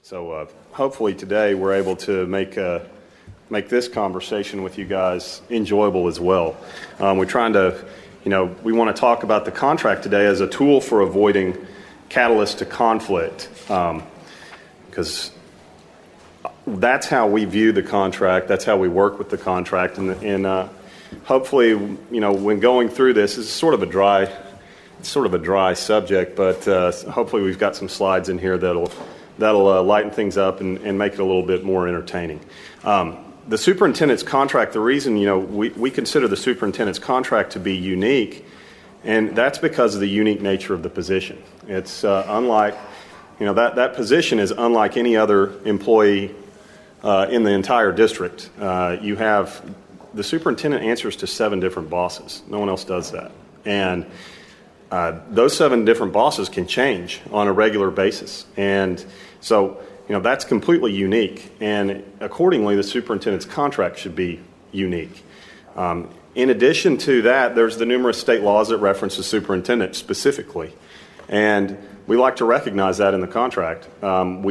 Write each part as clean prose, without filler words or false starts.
So hopefully today we're able to make this conversation with you guys enjoyable as well. We're trying to, we want to talk about the contract today as a tool for avoiding catalyst to conflict, because that's how we view the contract. That's how we work with the contract, and hopefully, when going through this, it's sort of a dry subject, but hopefully we've got some slides in here that'll lighten things up and make it a little bit more entertaining. The superintendent's contract, the reason, we consider the superintendent's contract to be unique, and that's because of the unique nature of the position. It's unlike, that position is unlike any other employee in the entire district. You have, the superintendent answers to 7 different bosses. No one else does that. And those 7 different bosses can change on a regular basis. And so, that's completely unique. And accordingly, the superintendent's contract should be unique. In addition to that, there's the numerous state laws that reference the superintendent specifically. And we like to recognize that in the contract. We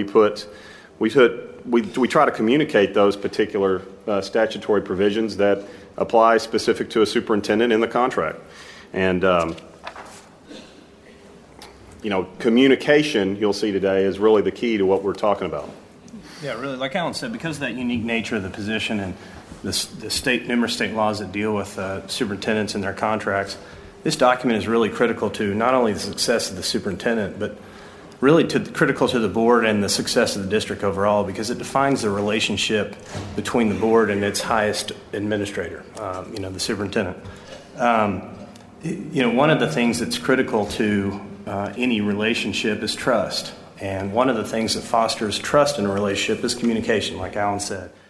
try to communicate those particular statutory provisions that apply specific to a superintendent in the contract. And communication, you'll see today, is really the key to what we're talking about. Yeah, really, like Alan said, because of that unique nature of the position and the numerous state laws that deal with superintendents and their contracts, this document is really critical to not only the success of the superintendent, but really critical to the board and the success of the district overall, because it defines the relationship between the board and its highest administrator, the superintendent. One of the things that's critical to any relationship is trust. And one of the things that fosters trust in a relationship is communication, like Alan said.